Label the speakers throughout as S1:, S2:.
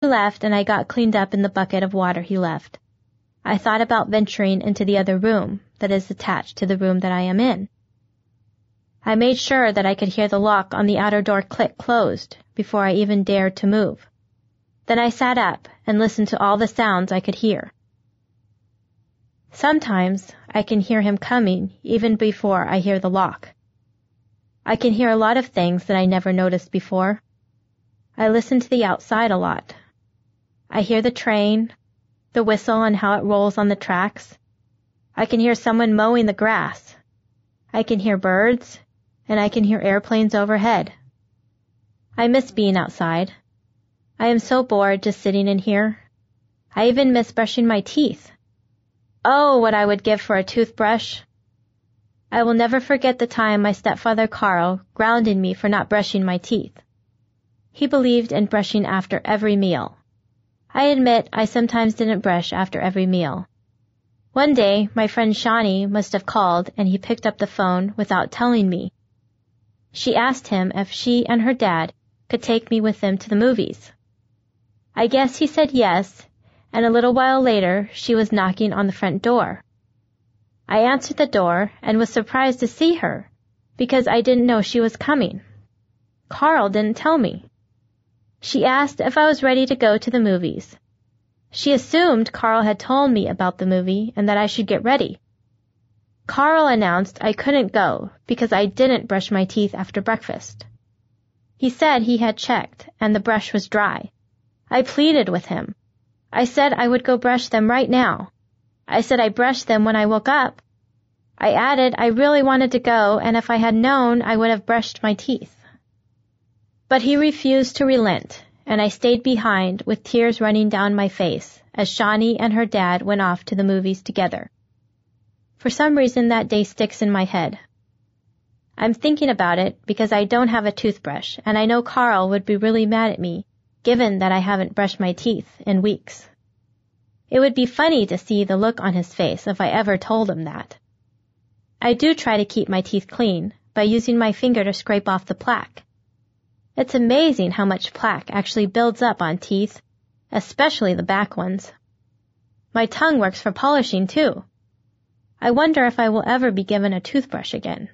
S1: left and I got cleaned up in the bucket of water he left. I thought about venturing into the other room that is attached to the room that I am in. I made sure that I could hear the lock on the outer door click closed before I even dared to move. Then I sat up and listened to all the sounds I could hear. Sometimes I can hear him coming even before I hear the lock. I can hear a lot of things that I never noticed before. I listen to the outside a lot. I hear the train, the whistle and how it rolls on the tracks. I can hear someone mowing the grass. I can hear birds, and I can hear airplanes overhead. I miss being outside. I am so bored just sitting in here. I even miss brushing my teeth. Oh, what I would give for a toothbrush. I will never forget the time my stepfather Carl grounded me for not brushing my teeth. He believed in brushing after every meal. I admit I sometimes didn't brush after every meal. One day, my friend Shawnee must have called and he picked up the phone without telling me. She asked him if she and her dad could take me with them to the movies. I guess he said yes, and a little while later she was knocking on the front door. I answered the door and was surprised to see her because I didn't know she was coming. Carl didn't tell me. She asked if I was ready to go to the movies. She assumed Carl had told me about the movie and that I should get ready. Carl announced I couldn't go because I didn't brush my teeth after breakfast. He said he had checked and the brush was dry. I pleaded with him. I said I would go brush them right now. I said I brushed them when I woke up. I added I really wanted to go and if I had known I would have brushed my teeth. But he refused to relent, and I stayed behind with tears running down my face as Shawnee and her dad went off to the movies together. For some reason that day sticks in my head. I'm thinking about it because I don't have a toothbrush, and I know Carl would be really mad at me, given that I haven't brushed my teeth in weeks. It would be funny to see the look on his face if I ever told him that. I do try to keep my teeth clean by using my finger to scrape off the plaque. It's amazing how much plaque actually builds up on teeth, especially the back ones. My tongue works for polishing too. I wonder if I will ever be given a toothbrush again.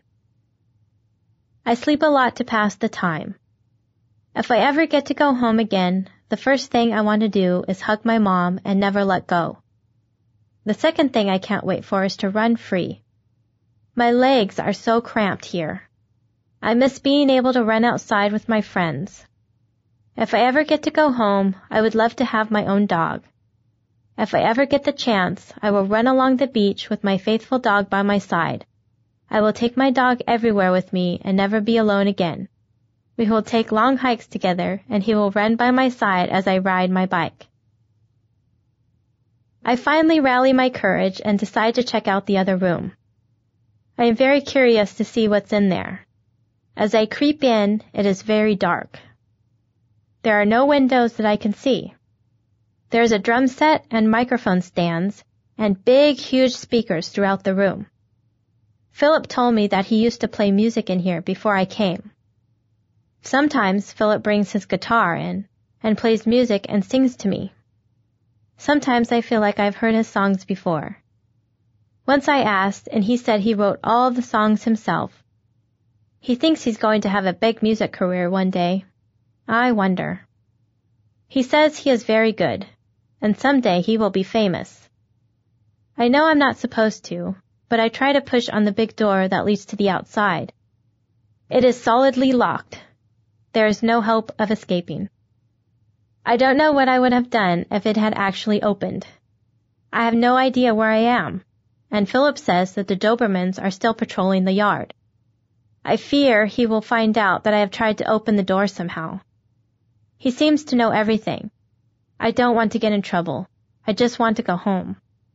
S1: I sleep a lot to pass the time. If I ever get to go home again, the first thing I want to do is hug my mom and never let go. The second thing I can't wait for is to run free. My legs are so cramped here. I miss being able to run outside with my friends. If I ever get to go home, I would love to have my own dog. If I ever get the chance, I will run along the beach with my faithful dog by my side. I will take my dog everywhere with me and never be alone again. We will take long hikes together, and he will run by my side as I ride my bike. I finally rally my courage and decide to check out the other room. I am very curious to see what's in there. As I creep in, it is very dark. There are no windows that I can see. There is a drum set and microphone stands, and big, huge speakers throughout the room. Philip told me that he used to play music in here before I came. Sometimes Philip brings his guitar in and plays music and sings to me. Sometimes I feel like I've heard his songs before. Once I asked, and he said he wrote all the songs himself. He thinks he's going to have a big music career one day. I wonder. He says he is very good, and someday he will be famous. I know I'm not supposed to, but I try to push on the big door that leads to the outside. It is solidly locked. There is no hope of escaping. I don't know what I would have done if it had actually opened. I have no idea where I am, and Philip says that the Dobermans are still patrolling the yard. I fear he will find out that I have tried to open the door somehow. He seems to know everything. I don't want to get in trouble. I just want to go home.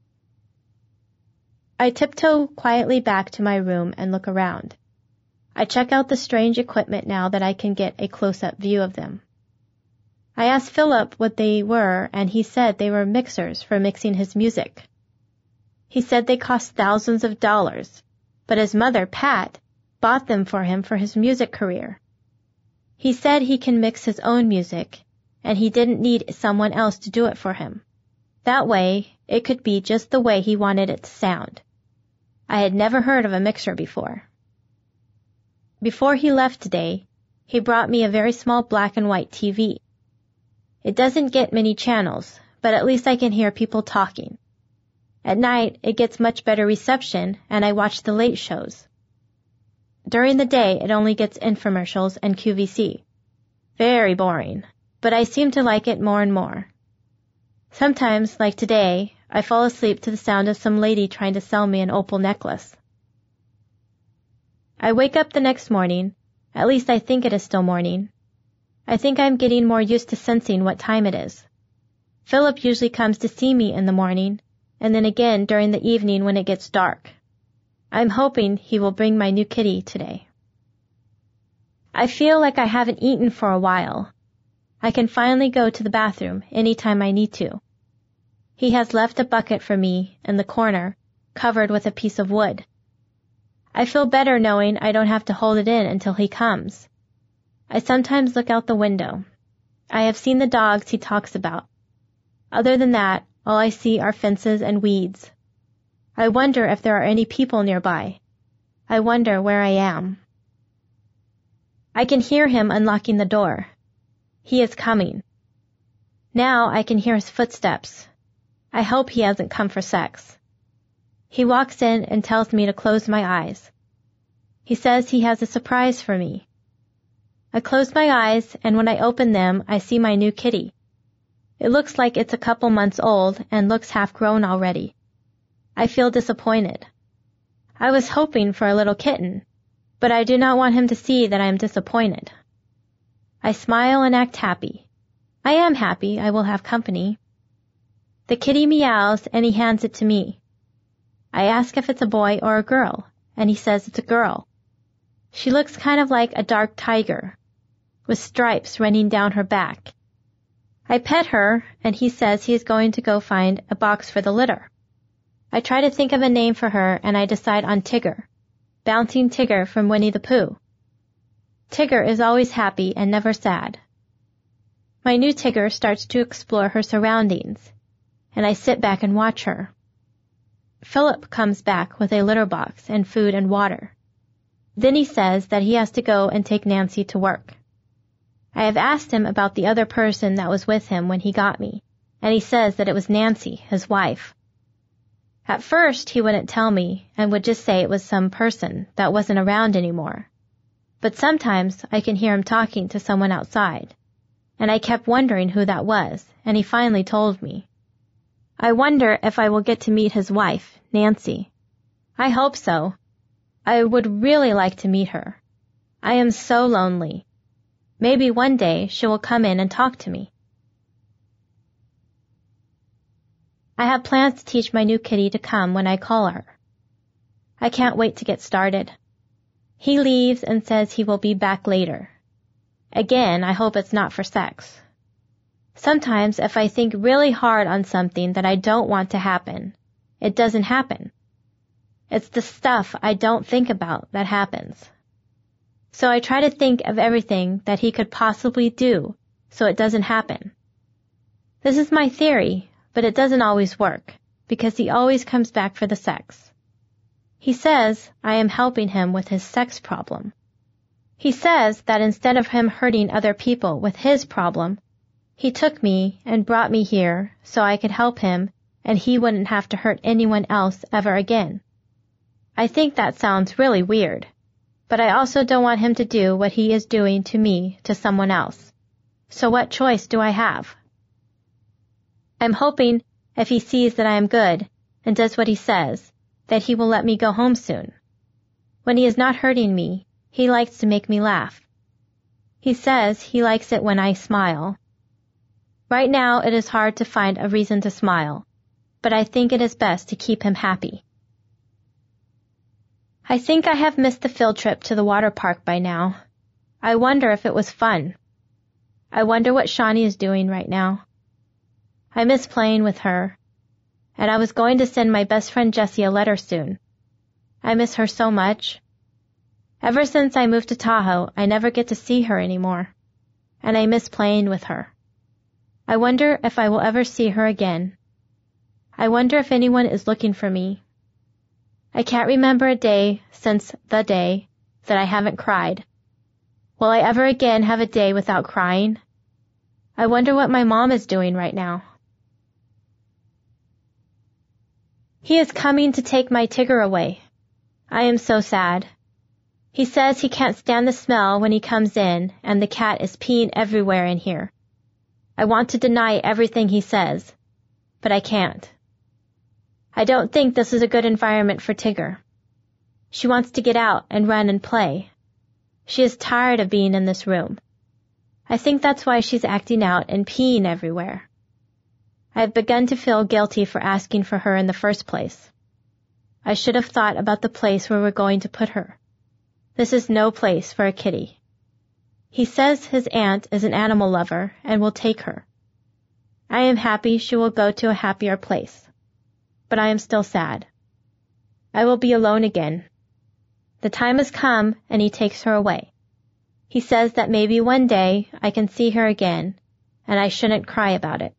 S1: I tiptoe quietly back to my room and look around. I check out the strange equipment now that I can get a close-up view of them. I asked Philip what they were, and he said they were mixers for mixing his music. He said they cost thousands of dollars, but his mother, Pat, bought them for him for his music career. He said he can mix his own music, and he didn't need someone else to do it for him. That way, it could be just the way he wanted it to sound. I had never heard of a mixer before. Before he left today, he brought me a very small black and white TV. It doesn't get many channels, but at least I can hear people talking. At night, it gets much better reception, and I watch the late shows. During the day, it only gets infomercials and QVC. Very boring, but I seem to like it more and more. Sometimes, like today, I fall asleep to the sound of some lady trying to sell me an opal necklace. I wake up the next morning, at least I think it is still morning. I think I'm getting more used to sensing what time it is. Philip usually comes to see me in the morning, and then again during the evening when it gets dark. I'm hoping he will bring my new kitty today. I feel like I haven't eaten for a while. I can finally go to the bathroom anytime I need to. He has left a bucket for me in the corner, covered with a piece of wood. I feel better knowing I don't have to hold it in until he comes. I sometimes look out the window. I have seen the dogs he talks about. Other than that, all I see are fences and weeds. I wonder if there are any people nearby. I wonder where I am. I can hear him unlocking the door. He is coming. Now I can hear his footsteps. I hope he hasn't come for sex. He walks in and tells me to close my eyes. He says he has a surprise for me. I close my eyes, and when I open them, I see my new kitty. It looks like it's a couple months old and looks half grown already. I feel disappointed. I was hoping for a little kitten, but I do not want him to see that I am disappointed. I smile and act happy. I am happy I will have company. The kitty meows and he hands it to me. I ask if it's a boy or a girl, and he says it's a girl. She looks kind of like a dark tiger, with stripes running down her back. I pet her, and he says he is going to go find a box for the litter. I try to think of a name for her, and I decide on Tigger, Bouncing Tigger from Winnie the Pooh. Tigger is always happy and never sad. My new Tigger starts to explore her surroundings, and I sit back and watch her. Philip comes back with a litter box and food and water. Then he says that he has to go and take Nancy to work. I have asked him about the other person that was with him when he got me, and he says that it was Nancy, his wife. At first, he wouldn't tell me and would just say it was some person that wasn't around anymore. But sometimes I can hear him talking to someone outside, and I kept wondering who that was, and he finally told me. I wonder if I will get to meet his wife, Nancy. I hope so. I would really like to meet her. I am so lonely. Maybe one day she will come in and talk to me. I have plans to teach my new kitty to come when I call her. I can't wait to get started. He leaves and says he will be back later. Again, I hope it's not for sex. Sometimes if I think really hard on something that I don't want to happen, it doesn't happen. It's the stuff I don't think about that happens. So I try to think of everything that he could possibly do so it doesn't happen. This is my theory, but it doesn't always work, because he always comes back for the sex. He says I am helping him with his sex problem. He says that instead of him hurting other people with his problem, he took me and brought me here so I could help him and he wouldn't have to hurt anyone else ever again. I think that sounds really weird, but I also don't want him to do what he is doing to me to someone else. So what choice do I have? I'm hoping if he sees that I am good and does what he says, that he will let me go home soon. When he is not hurting me, he likes to make me laugh. He says he likes it when I smile. Right now it is hard to find a reason to smile, but I think it is best to keep him happy. I think I have missed the field trip to the water park by now. I wonder if it was fun. I wonder what Shawnee is doing right now. I miss playing with her, and I was going to send my best friend Jessie a letter soon. I miss her so much. Ever since I moved to Tahoe, I never get to see her anymore, and I miss playing with her. I wonder if I will ever see her again. I wonder if anyone is looking for me. I can't remember a day since the day that I haven't cried. Will I ever again have a day without crying? I wonder what my mom is doing right now. He is coming to take my Tigger away. I am so sad. He says he can't stand the smell when he comes in, and the cat is peeing everywhere in here. I want to deny everything he says, but I can't. I don't think this is a good environment for Tigger. She wants to get out and run and play. She is tired of being in this room. I think that's why she's acting out and peeing everywhere. I have begun to feel guilty for asking for her in the first place. I should have thought about the place where we're going to put her. This is no place for a kitty. He says his aunt is an animal lover and will take her. I am happy she will go to a happier place, but I am still sad. I will be alone again. The time has come and he takes her away. He says that maybe one day I can see her again and I shouldn't cry about it.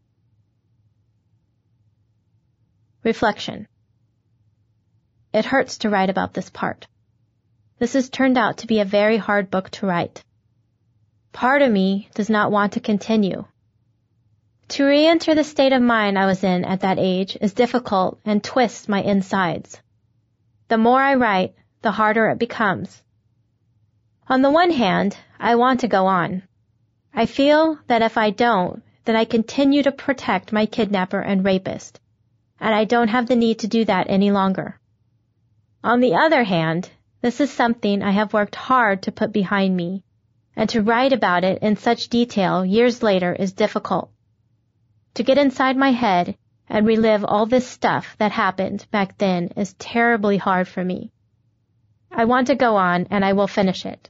S1: Reflection. It hurts to write about this part. This has turned out to be a very hard book to write. Part of me does not want to continue. To re-enter the state of mind I was in at that age is difficult and twists my insides. The more I write, the harder it becomes. On the one hand, I want to go on. I feel that if I don't, then I continue to protect my kidnapper and rapist, and I don't have the need to do that any longer. On the other hand, this is something I have worked hard to put behind me, and to write about it in such detail years later is difficult. To get inside my head and relive all this stuff that happened back then is terribly hard for me. I want to go on, and I will finish it.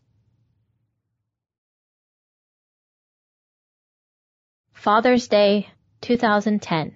S1: Father's Day, 2010.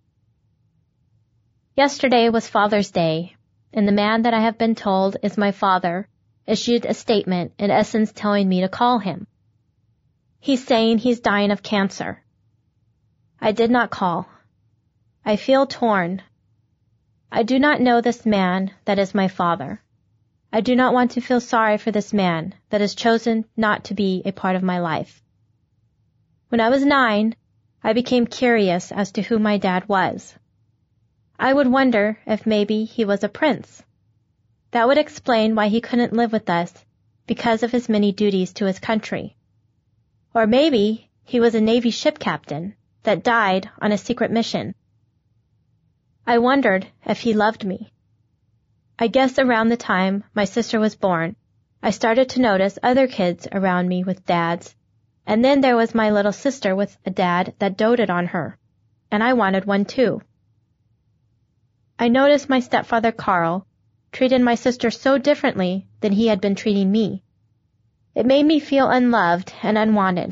S1: Yesterday was Father's Day, and the man that I have been told is my father issued a statement in essence telling me to call him. He's saying he's dying of cancer. I did not call. I feel torn. I do not know this man that is my father. I do not want to feel sorry for this man that has chosen not to be a part of my life. When I was 9, I became curious as to who my dad was. I would wonder if maybe he was a prince. That would explain why he couldn't live with us because of his many duties to his country. Or maybe he was a Navy ship captain that died on a secret mission. I wondered if he loved me. I guess around the time my sister was born, I started to notice other kids around me with dads, and then there was my little sister with a dad that doted on her, and I wanted one too. I noticed my stepfather Carl treated my sister so differently than he had been treating me. It made me feel unloved and unwanted.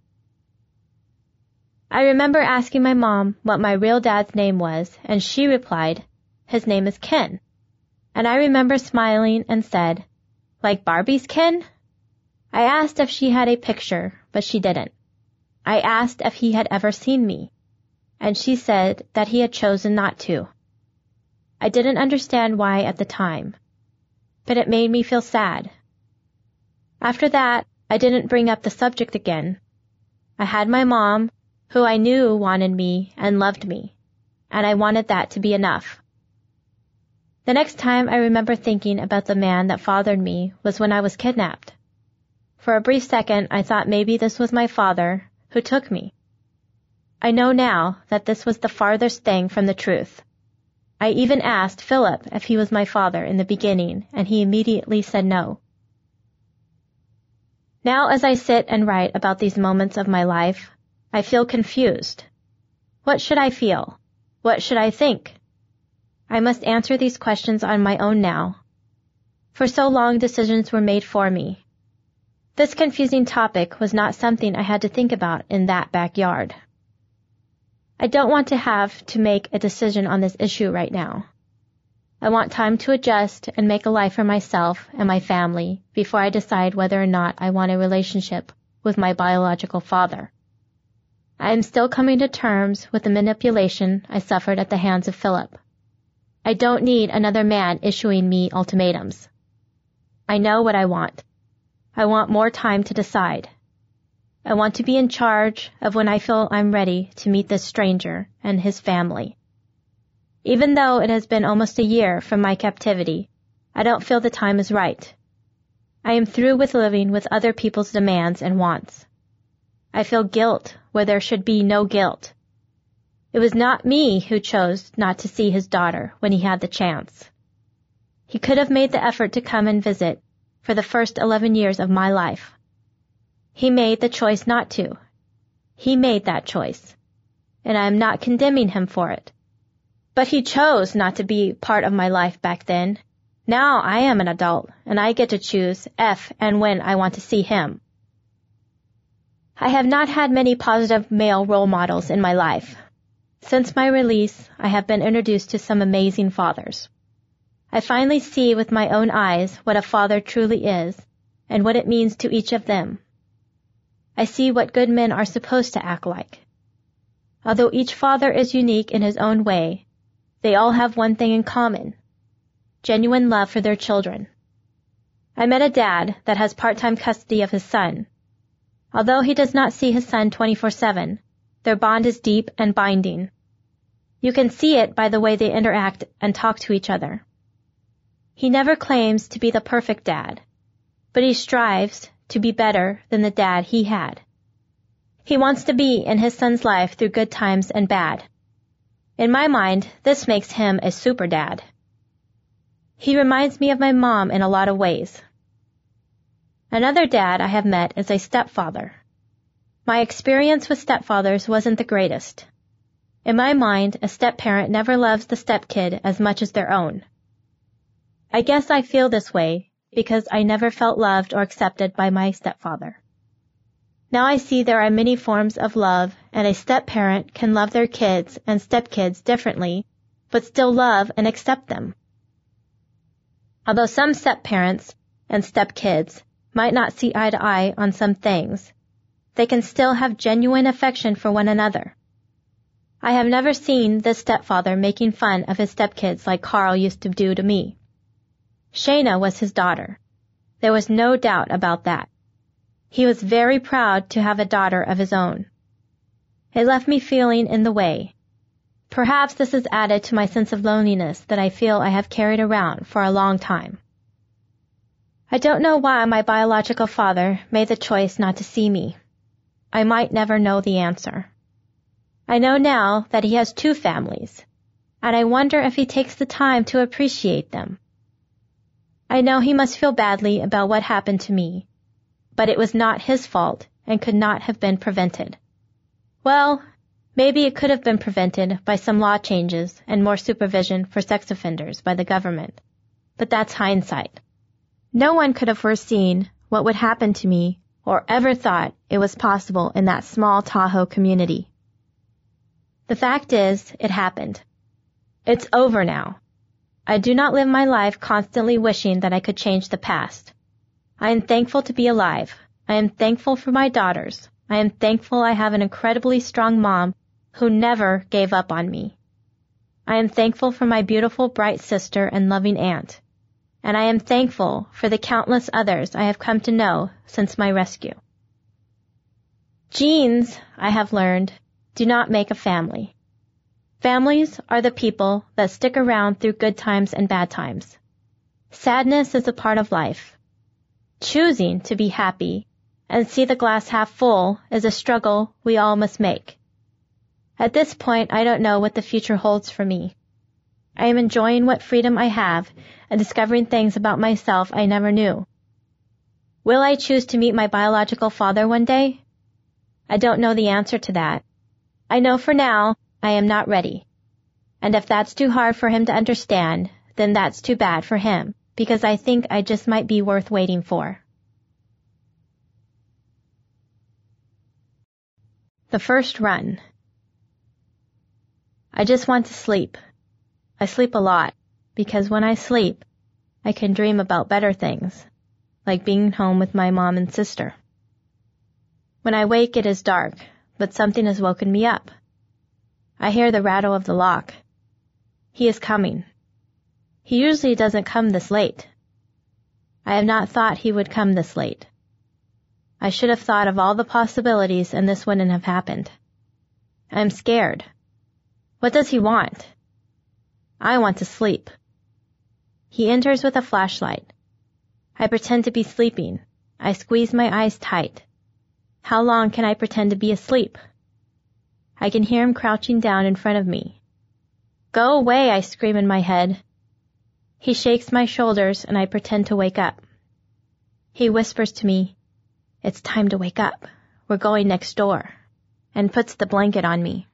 S1: I remember asking my mom what my real dad's name was, and she replied, "His name is Ken." And I remember smiling and said, "Like Barbie's Ken?" I asked if she had a picture, but she didn't. I asked if he had ever seen me, and she said that he had chosen not to. I didn't understand why at the time, but it made me feel sad. After that, I didn't bring up the subject again. I had my mom, who I knew wanted me and loved me, and I wanted that to be enough. The next time I remember thinking about the man that fathered me was when I was kidnapped. For a brief second, I thought maybe this was my father who took me. I know now that this was the farthest thing from the truth. I even asked Philip if he was my father in the beginning, and he immediately said no. Now as I sit and write about these moments of my life, I feel confused. What should I feel? What should I think? I must answer these questions on my own now. For so long decisions were made for me. This confusing topic was not something I had to think about in that backyard. I don't want to have to make a decision on this issue right now. I want time to adjust and make a life for myself and my family before I decide whether or not I want a relationship with my biological father. I am still coming to terms with the manipulation I suffered at the hands of Philip. I don't need another man issuing me ultimatums. I know what I want. I want more time to decide. I want to be in charge of when I feel I'm ready to meet this stranger and his family. Even though it has been almost a year from my captivity, I don't feel the time is right. I am through with living with other people's demands and wants. I feel guilt where there should be no guilt. It was not me who chose not to see his daughter when he had the chance. He could have made the effort to come and visit for the first 11 years of my life. He made the choice not to. He made that choice, and I am not condemning him for it. But he chose not to be part of my life back then. Now I am an adult, and I get to choose if and when I want to see him. I have not had many positive male role models in my life. Since my release, I have been introduced to some amazing fathers. I finally see with my own eyes what a father truly is, and what it means to each of them. I see what good men are supposed to act like. Although each father is unique in his own way, they all have one thing in common: genuine love for their children. I met a dad that has part-time custody of his son. Although he does not see his son 24/7, their bond is deep and binding. You can see it by the way they interact and talk to each other. He never claims to be the perfect dad, but he strives to be better than the dad he had. He wants to be in his son's life through good times and bad. In my mind, this makes him a super dad. He reminds me of my mom in a lot of ways. Another dad I have met is a stepfather. My experience with stepfathers wasn't the greatest. In my mind, a step-parent never loves the stepkid as much as their own. I guess I feel this way because I never felt loved or accepted by my stepfather. Now I see there are many forms of love, and a step-parent can love their kids and stepkids differently, but still love and accept them. Although some step-parents and step-kids might not see eye to eye on some things, they can still have genuine affection for one another. I have never seen this stepfather making fun of his stepkids like Carl used to do to me. Shayna was his daughter. There was no doubt about that. He was very proud to have a daughter of his own. It left me feeling in the way. Perhaps this is added to my sense of loneliness that I feel I have carried around for a long time. I don't know why my biological father made the choice not to see me. I might never know the answer. I know now that he has two families, and I wonder if he takes the time to appreciate them. I know he must feel badly about what happened to me, but it was not his fault and could not have been prevented. Well, maybe it could have been prevented by some law changes and more supervision for sex offenders by the government, but that's hindsight. No one could have foreseen what would happen to me or ever thought it was possible in that small Tahoe community. The fact is, it happened. It's over now. I do not live my life constantly wishing that I could change the past. I am thankful to be alive. I am thankful for my daughters. I am thankful I have an incredibly strong mom who never gave up on me. I am thankful for my beautiful, bright sister and loving aunt. And I am thankful for the countless others I have come to know since my rescue. Genes, I have learned, do not make a family. Families are the people that stick around through good times and bad times. Sadness is a part of life. Choosing to be happy and see the glass half full is a struggle we all must make. At this point, I don't know what the future holds for me. I am enjoying what freedom I have and discovering things about myself I never knew. Will I choose to meet my biological father one day? I don't know the answer to that. I know for now I am not ready. And if that's too hard for him to understand, then that's too bad for him, because I think I just might be worth waiting for. The first run. I just want to sleep. I sleep a lot, because when I sleep, I can dream about better things, like being home with my mom and sister. When I wake, it is dark. but something has woken me up. I hear the rattle of the lock. He is coming. He usually doesn't come this late. I have not thought he would come this late. I should have thought of all the possibilities and this wouldn't have happened. I am scared. What does he want? I want to sleep. He enters with a flashlight. I pretend to be sleeping. I squeeze my eyes tight. How long can I pretend to be asleep? I can hear him crouching down in front of me. Go away, I scream in my head. He shakes my shoulders and I pretend to wake up. He whispers to me, "It's time to wake up. We're going next door," and puts the blanket on me.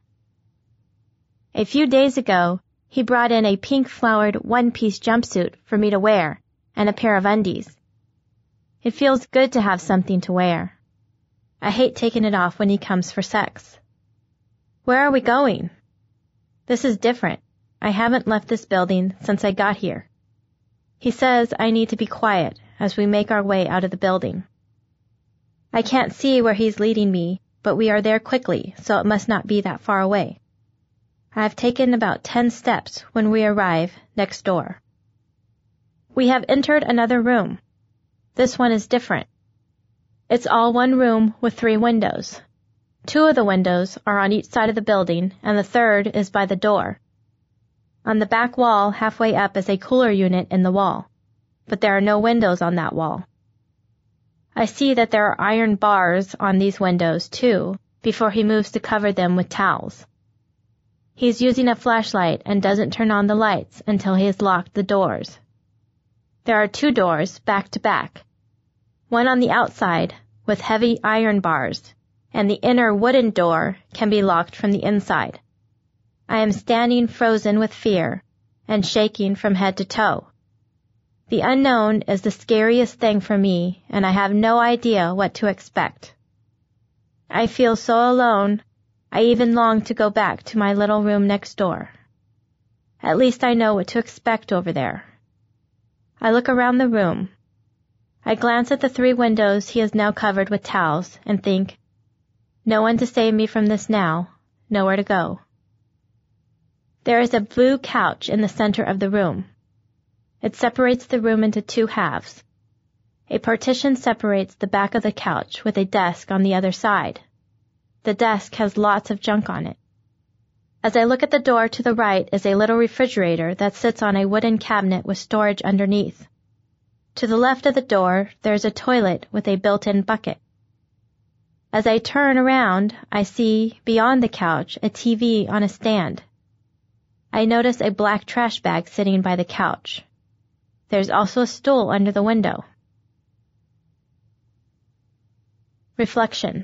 S1: A few days ago, he brought in a pink-flowered one-piece jumpsuit for me to wear and a pair of undies. It feels good to have something to wear. I hate taking it off when he comes for sex. Where are we going? This is different. I haven't left this building since I got here. He says I need to be quiet as we make our way out of the building. I can't see where he's leading me, but we are there quickly, so it must not be that far away. I have taken about 10 steps when we arrive next door. We have entered another room. This one is different. It's all one room with 3 windows. 2 of the windows are on each side of the building, and the third is by the door. On the back wall, halfway up, is a cooler unit in the wall, but there are no windows on that wall. I see that there are iron bars on these windows, too, before he moves to cover them with towels. He's using a flashlight and doesn't turn on the lights until he has locked the doors. There are 2 doors, back to back. One on the outside, with heavy iron bars, and the inner wooden door can be locked from the inside. I am standing frozen with fear and shaking from head to toe. The unknown is the scariest thing for me, and I have no idea what to expect. I feel so alone, I even long to go back to my little room next door. At least I know what to expect over there. I look around the room. I glance at the 3 windows he has now covered with towels and think, no one to save me from this now, nowhere to go. There is a blue couch in the center of the room. It separates the room into 2 halves. A partition separates the back of the couch with a desk on the other side. The desk has lots of junk on it. As I look at the door to the right is a little refrigerator that sits on a wooden cabinet with storage underneath. To the left of the door, there is a toilet with a built-in bucket. As I turn around, I see, beyond the couch, a TV on a stand. I notice a black trash bag sitting by the couch. There's also a stool under the window. Reflection.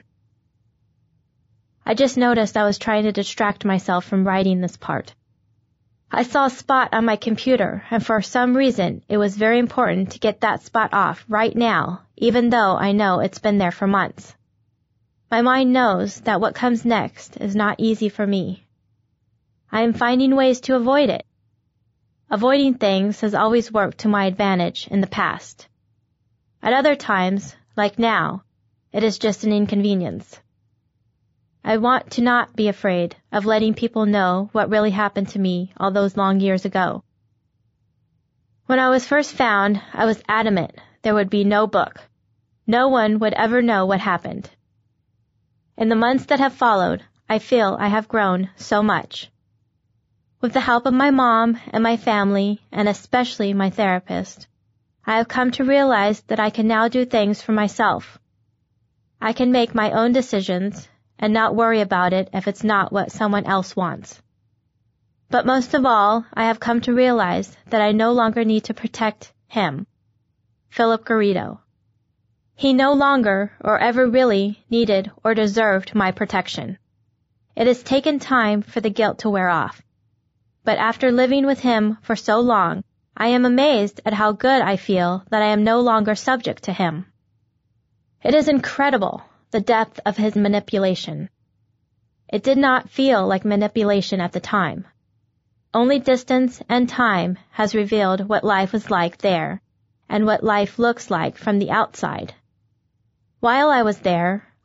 S1: I just noticed I was trying to distract myself from writing this part. I saw a spot on my computer, and for some reason, it was very important to get that spot off right now, even though I know it's been there for months. My mind knows that what comes next is not easy for me. I am finding ways to avoid it. Avoiding things has always worked to my advantage in the past. At other times, like now, it is just an inconvenience. I want to not be afraid of letting people know what really happened to me all those long years ago. When I was first found, I was adamant there would be no book. No one would ever know what happened. In the months that have followed, I feel I have grown so much. With the help of my mom and my family, and especially my therapist, I have come to realize that I can now do things for myself. I can make my own decisions and not worry about it if it's not what someone else wants. But most of all, I have come to realize that I no longer need to protect him, Philip Garrido. He no longer or ever really needed or deserved my protection. It has taken time for the guilt to wear off. But after living with him for so long, I am amazed at how good I feel that I am no longer subject to him. It is incredible, the depth of his manipulation. It did not feel like manipulation at the time. Only distance and time has revealed what life was like there, and what life looks like from the outside. While I was there,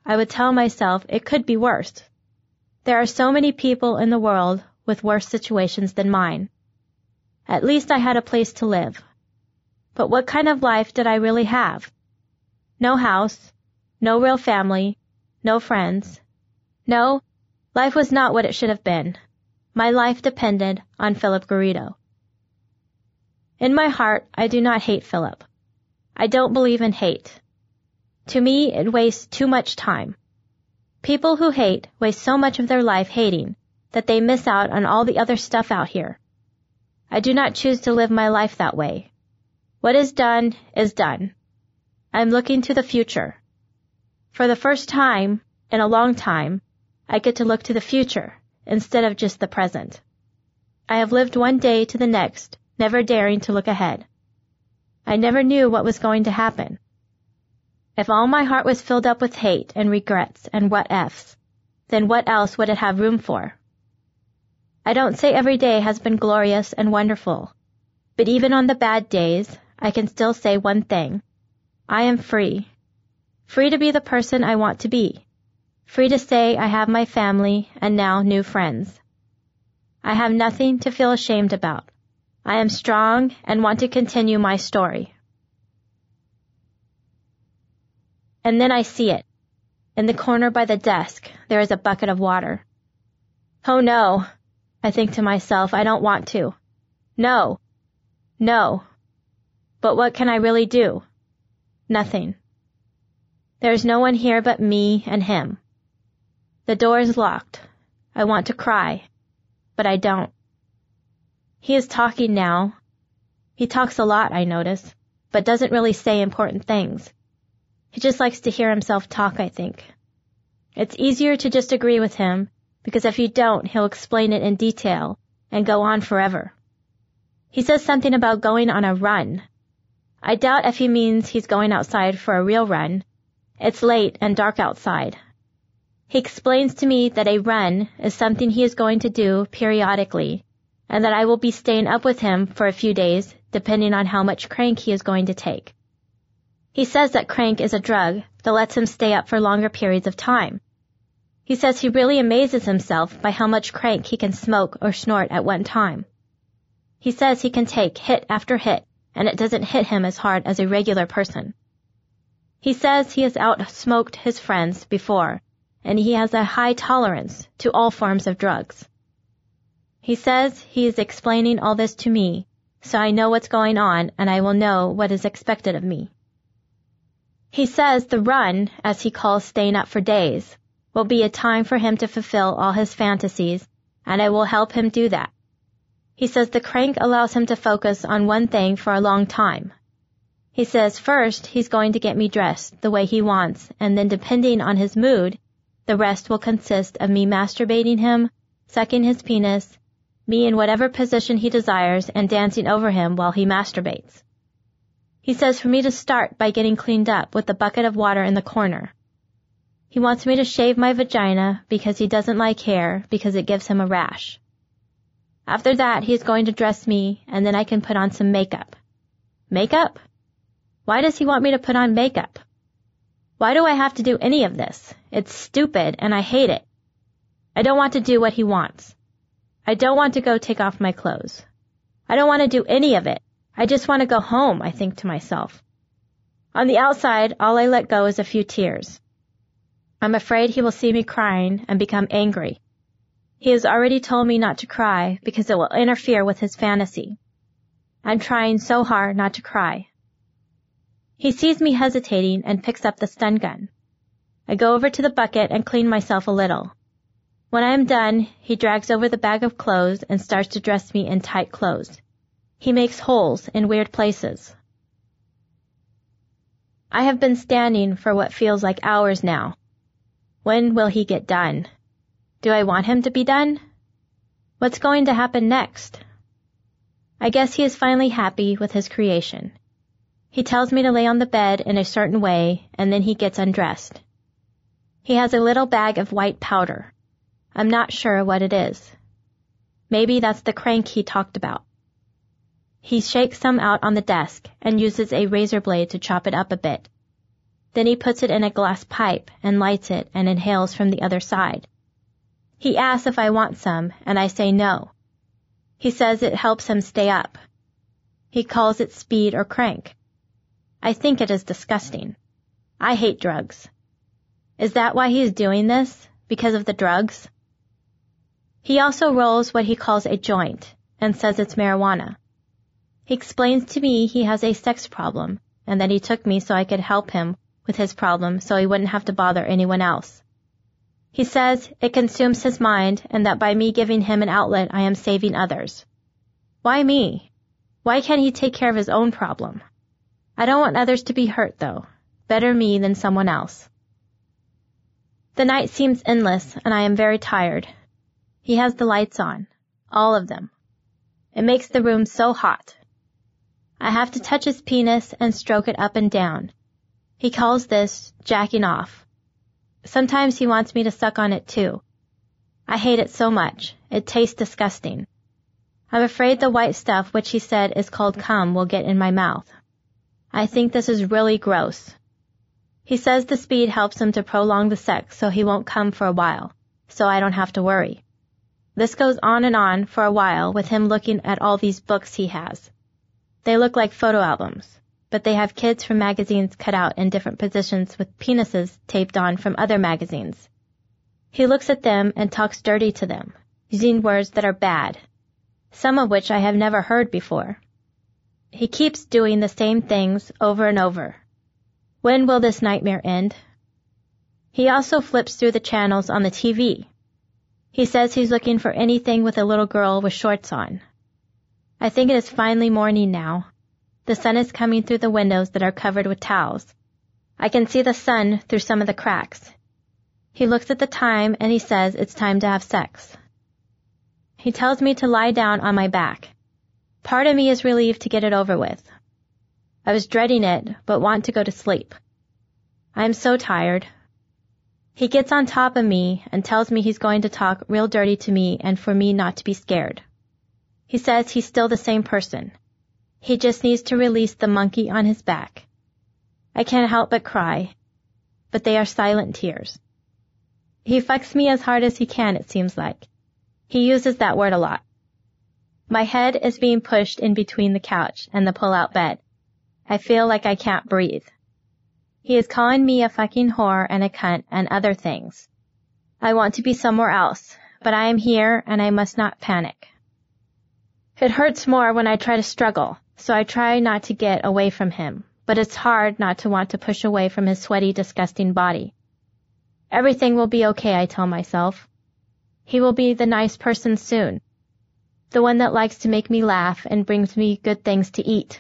S1: I would tell myself it could be worse. There are so many people in the world with worse situations than mine. At least I had a place to live. But what kind of life did I really have? No house, no real family, no friends. No, life was not what it should have been. My life depended on Philip Garrido. In my heart, I do not hate Philip. I don't believe in hate. To me, it wastes too much time. People who hate waste so much of their life hating that they miss out on all the other stuff out here. I do not choose to live my life that way. What is done is done. I'm looking to the future. For the first time in a long time, I get to look to the future instead of just the present. I have lived one day to the next, never daring to look ahead. I never knew what was going to happen. If all my heart was filled up with hate and regrets and what-ifs, then what else would it have room for? I don't say every day has been glorious and wonderful, but even on the bad days, I can still say one thing. I am free. Free to be the person I want to be. Free to say I have my family and now new friends. I have nothing to feel ashamed about. I am strong and want to continue my story. And then I see it. In the corner by the desk, there is a bucket of water. Oh no, I think to myself, I don't want to. No. But what can I really do? Nothing. There's no one here but me and him. The door is locked. I want to cry, but I don't. He is talking now. He talks a lot, I notice, but doesn't really say important things. He just likes to hear himself talk, I think. It's easier to just agree with him, because if you don't, he'll explain it in detail and go on forever. He says something about going on a run. I doubt if he means he's going outside for a real run. It's late and dark outside. He explains to me that a run is something he is going to do periodically, and that I will be staying up with him for a few days, depending on how much crank he is going to take. He says that crank is a drug that lets him stay up for longer periods of time. He says he really amazes himself by how much crank he can smoke or snort at one time. He says he can take hit after hit, and it doesn't hit him as hard as a regular person. He says he has out-smoked his friends before, and he has a high tolerance to all forms of drugs. He says he is explaining all this to me, so I know what's going on and I will know what is expected of me. He says the run, as he calls staying up for days, will be a time for him to fulfill all his fantasies, and I will help him do that. He says the crank allows him to focus on one thing for a long time. He says first he's going to get me dressed the way he wants, and then depending on his mood, the rest will consist of me masturbating him, sucking his penis, me in whatever position he desires, and dancing over him while he masturbates. He says for me to start by getting cleaned up with the bucket of water in the corner. He wants me to shave my vagina because he doesn't like hair because it gives him a rash. After that, he is going to dress me, and then I can put on some makeup. Makeup? Why does he want me to put on makeup? Why do I have to do any of this? It's stupid, and I hate it. I don't want to do what he wants. I don't want to go take off my clothes. I don't want to do any of it. I just want to go home, I think to myself. On the outside, all I let go is a few tears. I'm afraid he will see me crying and become angry. He has already told me not to cry because it will interfere with his fantasy. I'm trying so hard not to cry. He sees me hesitating and picks up the stun gun. I go over to the bucket and clean myself a little. When I am done, he drags over the bag of clothes and starts to dress me in tight clothes. He makes holes in weird places. I have been standing for what feels like hours now. When will he get done? Do I want him to be done? What's going to happen next? I guess he is finally happy with his creation. He tells me to lay on the bed in a certain way, and then he gets undressed. He has a little bag of white powder. I'm not sure what it is. Maybe that's the crank he talked about. He shakes some out on the desk and uses a razor blade to chop it up a bit. Then he puts it in a glass pipe and lights it and inhales from the other side. He asks if I want some, and I say no. He says it helps him stay up. He calls it speed or crank. I think it is disgusting. I hate drugs. Is that why he is doing this? Because of the drugs? He also rolls what he calls a joint and says it's marijuana. He explains to me he has a sex problem and that he took me so I could help him with his problem so he wouldn't have to bother anyone else. He says it consumes his mind and that by me giving him an outlet I am saving others. Why me? Why can't he take care of his own problem? I don't want others to be hurt though. Better me than someone else. The night seems endless and I am very tired. He has the lights on. All of them. It makes the room so hot. I have to touch his penis and stroke it up and down. He calls this jacking off. Sometimes he wants me to suck on it too. I hate it so much. It tastes disgusting. I'm afraid the white stuff, which he said is called cum, will get in my mouth. I think this is really gross. He says the speed helps him to prolong the sex so he won't come for a while, so I don't have to worry. This goes on for a while with him looking at all these books he has. They look like photo albums, but they have kids from magazines cut out in different positions with penises taped on from other magazines. He looks at them and talks dirty to them, using words that are bad, some of which I have never heard before. He keeps doing the same things over and over. When will this nightmare end? He also flips through the channels on the TV. He says he's looking for anything with a little girl with shorts on. I think it is finally morning now. The sun is coming through the windows that are covered with towels. I can see the sun through some of the cracks. He looks at the time and he says it's time to have sex. He tells me to lie down on my back. Part of me is relieved to get it over with. I was dreading it, but want to go to sleep. I am so tired. He gets on top of me and tells me he's going to talk real dirty to me and for me not to be scared. He says he's still the same person. He just needs to release the monkey on his back. I can't help but cry, but they are silent tears. He fucks me as hard as he can, it seems like. He uses that word a lot. My head is being pushed in between the couch and the pull-out bed. I feel like I can't breathe. He is calling me a fucking whore and a cunt and other things. I want to be somewhere else, but I am here and I must not panic. It hurts more when I try to struggle, so I try not to get away from him, but it's hard not to want to push away from his sweaty, disgusting body. Everything will be okay, I tell myself. He will be the nice person soon, the one that likes to make me laugh and brings me good things to eat.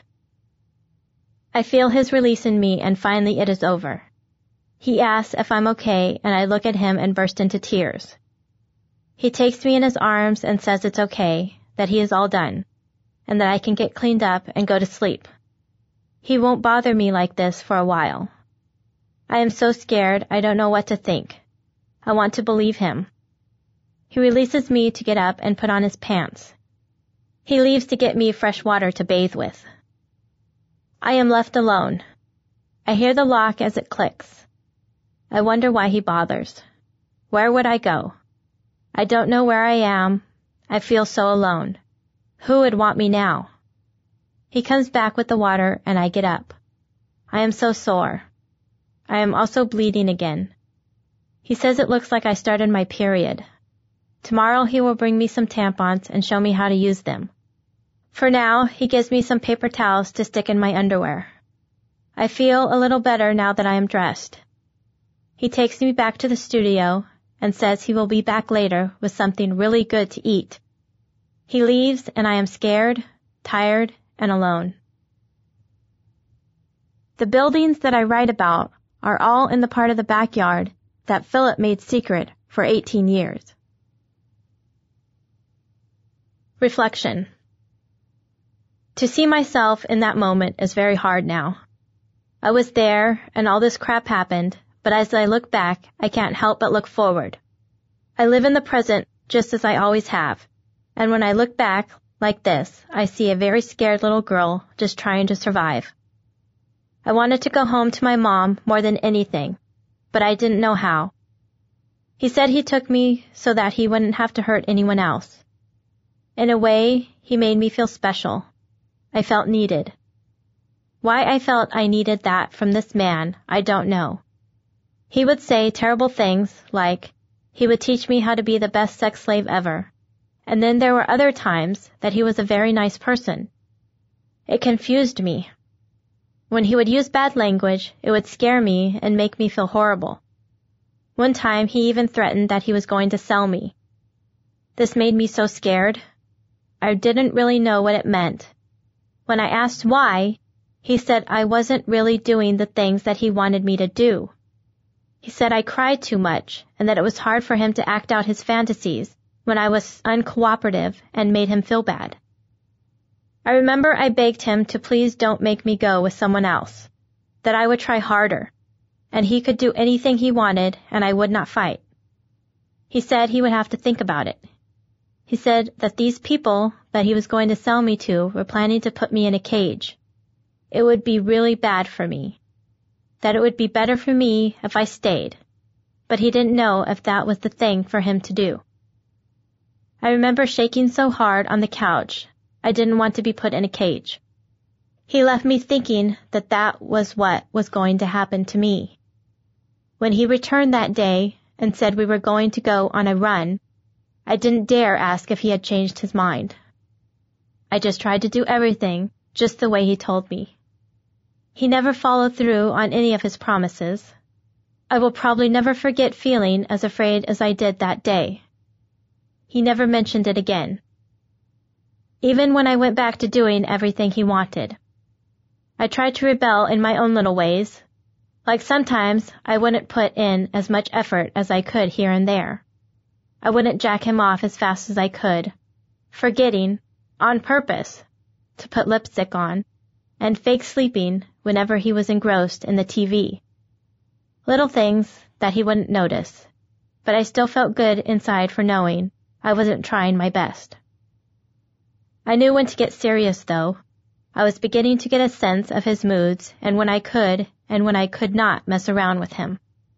S1: I feel his release in me and finally it is over. He asks if I'm okay and I look at him and burst into tears. He takes me in his arms and says it's okay, that he is all done, and that I can get cleaned up and go to sleep. He won't bother me like this for a while. I am so scared I don't know what to think. I want to believe him. He releases me to get up and put on his pants. He leaves to get me fresh water to bathe with. I am left alone. I hear the lock as it clicks. I wonder why he bothers. Where would I go? I don't know where I am. I feel so alone. Who would want me now? He comes back with the water and I get up. I am so sore. I am also bleeding again. He says it looks like I started my period. Tomorrow he will bring me some tampons and show me how to use them. For now, he gives me some paper towels to stick in my underwear. I feel a little better now that I am dressed. He takes me back to the studio and says he will be back later with something really good to eat. He leaves and I am scared, tired, and alone. The buildings that I write about are all in the part of the backyard that Philip made secret for 18 years. Reflection. To see myself in that moment is very hard now. I was there and all this crap happened, but as I look back, I can't help but look forward. I live in the present just as I always have, and when I look back like this, I see a very scared little girl just trying to survive. I wanted to go home to my mom more than anything, but I didn't know how. He said he took me so that he wouldn't have to hurt anyone else. In a way, he made me feel special. I felt needed. Why I felt I needed that from this man, I don't know. He would say terrible things like he would teach me how to be the best sex slave ever. And then there were other times that he was a very nice person. It confused me. When he would use bad language, it would scare me and make me feel horrible. One time he even threatened that he was going to sell me. This made me so scared. I didn't really know what it meant. When I asked why, he said I wasn't really doing the things that he wanted me to do. He said I cried too much and that it was hard for him to act out his fantasies when I was uncooperative and made him feel bad. I remember I begged him to please don't make me go with someone else, that I would try harder, and he could do anything he wanted and I would not fight. He said he would have to think about it. He said that these people that he was going to sell me to were planning to put me in a cage. It would be really bad for me. That it would be better for me if I stayed, but he didn't know if that was the thing for him to do. I remember shaking so hard on the couch, I didn't want to be put in a cage. He left me thinking that that was what was going to happen to me. When he returned that day and said we were going to go on a run, I didn't dare ask if he had changed his mind. I just tried to do everything just the way he told me. He never followed through on any of his promises. I will probably never forget feeling as afraid as I did that day. He never mentioned it again. Even when I went back to doing everything he wanted. I tried to rebel in my own little ways. Like sometimes I wouldn't put in as much effort as I could here and there. I wouldn't jack him off as fast as I could, forgetting, on purpose, to put lipstick on, and fake sleeping whenever he was engrossed in the TV. Little things that he wouldn't notice, but I still felt good inside for knowing I wasn't trying my best. I knew when to get serious, though. I was beginning to get a sense of his moods and when I could and when I could not mess around with him.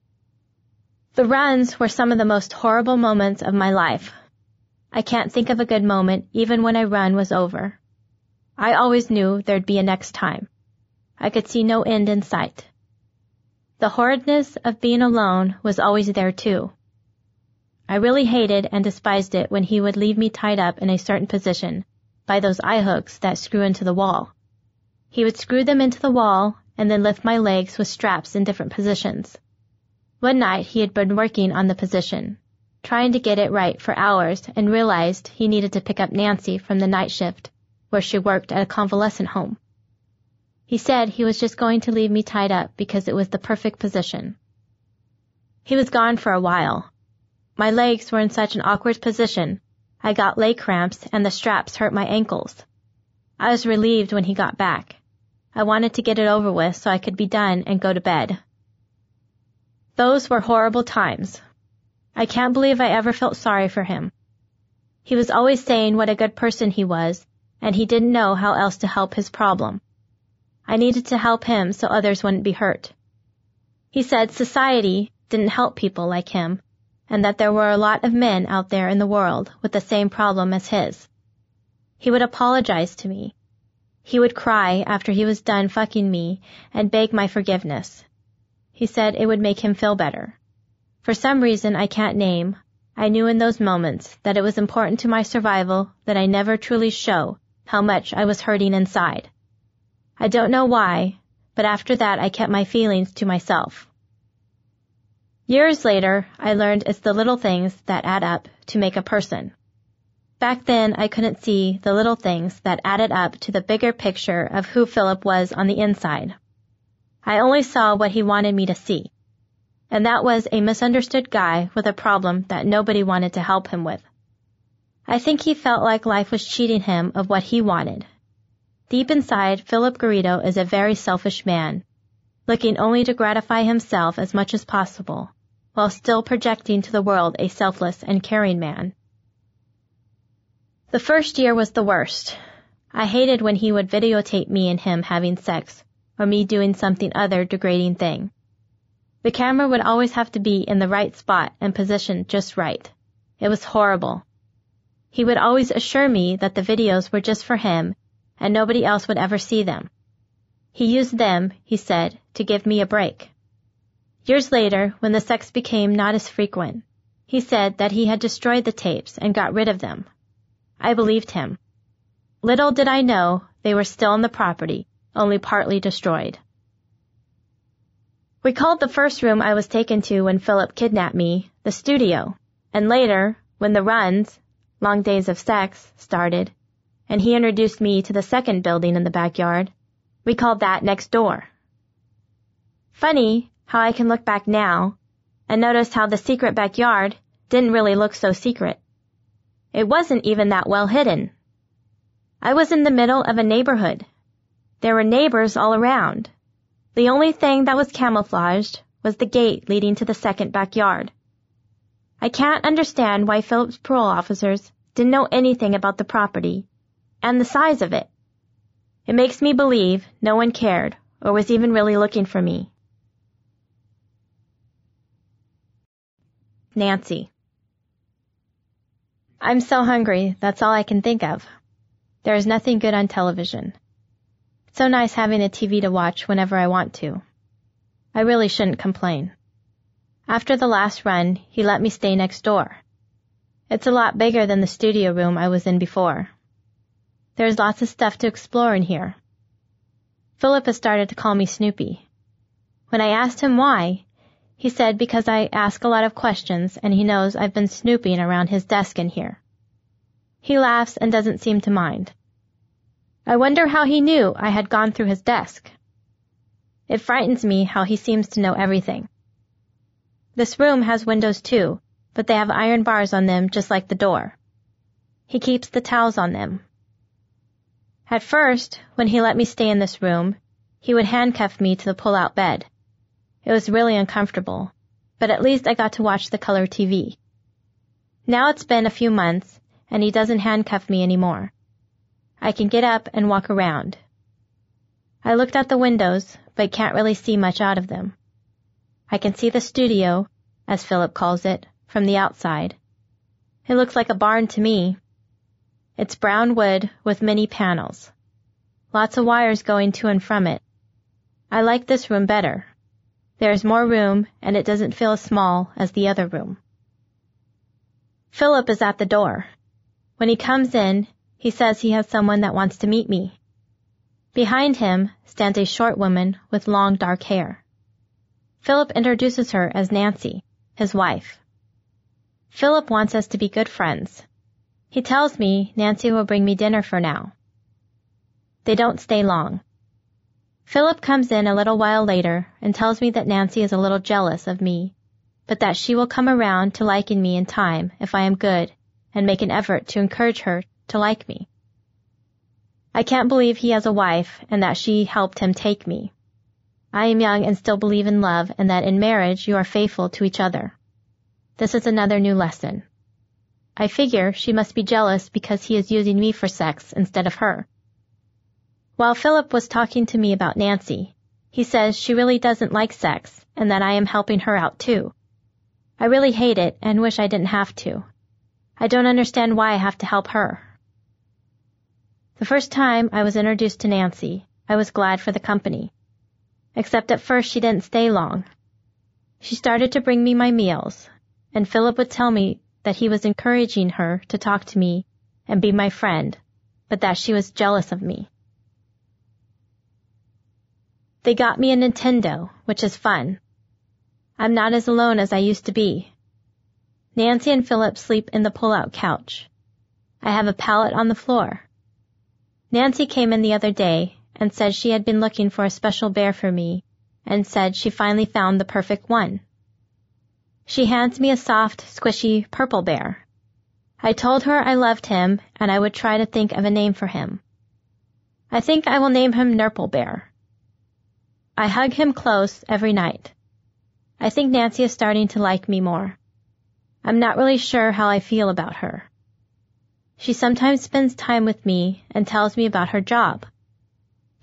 S1: The runs were some of the most horrible moments of my life. I can't think of a good moment even when a run was over. I always knew there'd be a next time. I could see no end in sight. The horridness of being alone was always there too. I really hated and despised it when he would leave me tied up in a certain position by those eye hooks that screw into the wall. He would screw them into the wall and then lift my legs with straps in different positions. One night he had been working on the position, trying to get it right for hours, and realized he needed to pick up Nancy from the night shift, where she worked at a convalescent home. He said he was just going to leave me tied up because it was the perfect position. He was gone for a while. My legs were in such an awkward position, I got leg cramps and the straps hurt my ankles. I was relieved when he got back. I wanted to get it over with so I could be done and go to bed. Those were horrible times. I can't believe I ever felt sorry for him. He was always saying what a good person he was, and he didn't know how else to help his problem. I needed to help him so others wouldn't be hurt. He said society didn't help people like him, and that there were a lot of men out there in the world with the same problem as his. He would apologize to me. He would cry after he was done fucking me and beg my forgiveness. He said it would make him feel better. For some reason I can't name, I knew in those moments that it was important to my survival that I never truly show how much I was hurting inside. I don't know why, but after that I kept my feelings to myself. Years later, I learned it's the little things that add up to make a person. Back then, I couldn't see the little things that added up to the bigger picture of who Philip was on the inside. I only saw what he wanted me to see. And that was a misunderstood guy with a problem that nobody wanted to help him with. I think he felt like life was cheating him of what he wanted. Deep inside, Philip Garrido is a very selfish man, looking only to gratify himself as much as possible, while still projecting to the world a selfless and caring man. The first year was the worst. I hated when he would videotape me and him having sex, or me doing something other degrading thing. The camera would always have to be in the right spot and positioned just right. It was horrible. He would always assure me that the videos were just for him and nobody else would ever see them. He used them, he said, to give me a break. Years later, when the sex became not as frequent, he said that he had destroyed the tapes and got rid of them. I believed him. Little did I know they were still on the property, only partly destroyed. We called the first room I was taken to when Philip kidnapped me the studio, and later, when the runs, long days of sex, started, and he introduced me to the second building in the backyard, we called that next door. Funny how I can look back now and notice how the secret backyard didn't really look so secret. It wasn't even that well hidden. I was in the middle of a neighborhood. There were neighbors all around. The only thing that was camouflaged was the gate leading to the second backyard. I can't understand why Philip's parole officers didn't know anything about the property and the size of it. It makes me believe no one cared or was even really looking for me. Nancy. I'm so hungry, that's all I can think of. There is nothing good on television. It's so nice having a TV to watch whenever I want to. I really shouldn't complain. After the last run, he let me stay next door. It's a lot bigger than the studio room I was in before. There's lots of stuff to explore in here. Philip has started to call me Snoopy. When I asked him why, he said because I ask a lot of questions and he knows I've been snooping around his desk in here. He laughs and doesn't seem to mind. I wonder how he knew I had gone through his desk. It frightens me how he seems to know everything. This room has windows too, but they have iron bars on them just like the door. He keeps the towels on them. At first, when he let me stay in this room, he would handcuff me to the pull-out bed. It was really uncomfortable, but at least I got to watch the color TV. Now it's been a few months, and he doesn't handcuff me anymore. I can get up and walk around. I looked out the windows, but can't really see much out of them. I can see the studio, as Philip calls it, from the outside. It looks like a barn to me. It's brown wood with many panels. Lots of wires going to and from it. I like this room better. There is more room, and it doesn't feel as small as the other room. Philip is at the door. When he comes in, he says he has someone that wants to meet me. Behind him stands a short woman with long dark hair. Philip introduces her as Nancy, his wife. Philip wants us to be good friends. He tells me Nancy will bring me dinner for now. They don't stay long. Philip comes in a little while later and tells me that Nancy is a little jealous of me, but that she will come around to liking me in time if I am good and make an effort to encourage her to like me. I can't believe he has a wife and that she helped him take me. I am young and still believe in love and that in marriage you are faithful to each other. This is another new lesson. I figure she must be jealous because he is using me for sex instead of her. While Philip was talking to me about Nancy, he says she really doesn't like sex and that I am helping her out too. I really hate it and wish I didn't have to. I don't understand why I have to help her. The first time I was introduced to Nancy, I was glad for the company. Except at first she didn't stay long. She started to bring me my meals, and Philip would tell me that he was encouraging her to talk to me and be my friend, but that she was jealous of me. They got me a Nintendo, which is fun. I'm not as alone as I used to be. Nancy and Philip sleep in the pull-out couch. I have a pallet on the floor. Nancy came in the other day and said she had been looking for a special bear for me and said she finally found the perfect one. She hands me a soft, squishy purple bear. I told her I loved him and I would try to think of a name for him. I think I will name him Nurple Bear. I hug him close every night. I think Nancy is starting to like me more. I'm not really sure how I feel about her. She sometimes spends time with me and tells me about her job.